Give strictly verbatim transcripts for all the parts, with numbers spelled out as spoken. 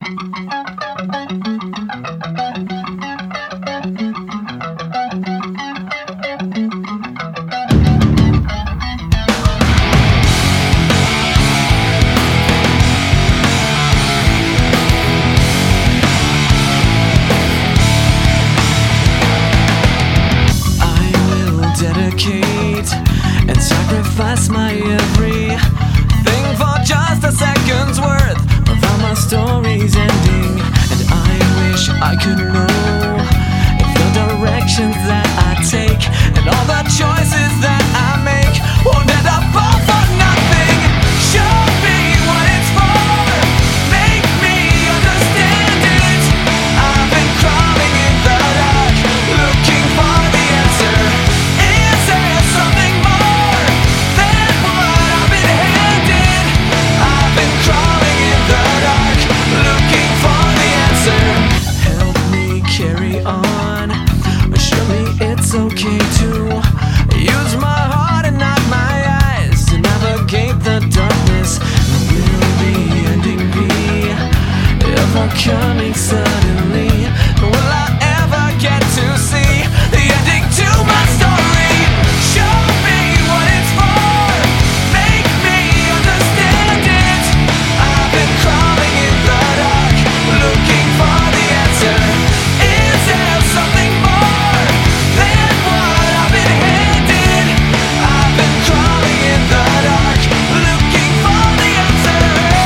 Dedicate and sacrifice my everything for just a second's worth of how my story's ending. And I wish I could know if the directions that I take and all the choices that I make won't end up all for nothing. Show me what it's for, make me understand it. I've been crawling in the dark, looking for the answer. Something more than what I've been handed. I've been crawling in the dark, looking for the answer. Help me carry on, show me it's okay to use my heart and not my eyes to navigate the darkness. Will the ending be ever coming suddenly? Will I ever get to see the ending to my story? Show me what it's for, make me understand it. I've been crawling in the dark, looking for the answer. Is there something more than what I've been handed? I've been crawling in the dark, looking for the answer.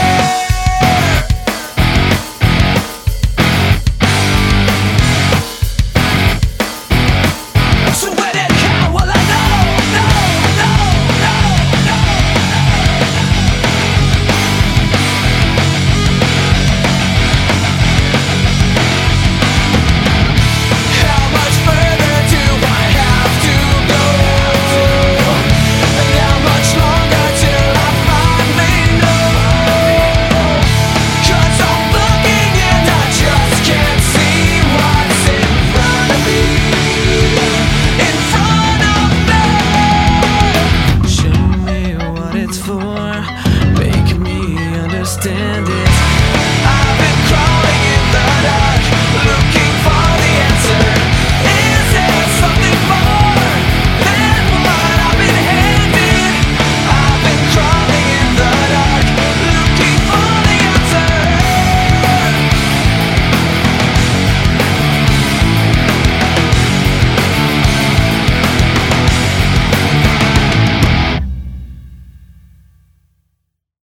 So when it comes, well I know, no, no, no, no, How much further do I have to go? And how much longer till I finally know? 'Cause I'm looking and I just can't see what's in front of me. In front of me. Show me what it's for, make me understand it.